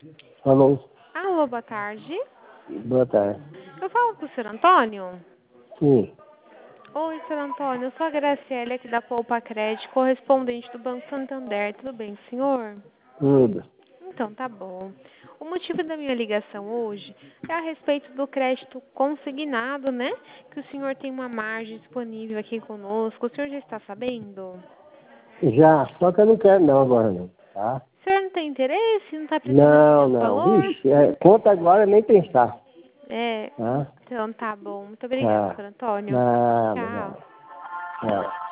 Alô? Alô, boa tarde. Boa tarde. Eu falo com o senhor Antônio? Sim. Oi, senhor Antônio. Eu sou a Graciela aqui da Poupa Crédito, correspondente do Banco Santander. Tudo bem, senhor? Tudo. Então, tá bom. O motivo da minha ligação hoje é a respeito do crédito consignado, né? Que o senhor tem uma margem disponível aqui conosco. O senhor já está sabendo? Já, só que eu não quero não agora não, tá? O senhor não tem interesse? Não está precisando Não, desse não. valor? Vixe, conta agora nem pensar, É. tá? Então, tá bom. Muito obrigada, Tá. senhor Antônio. Nada, Tchau. nada. Tchau.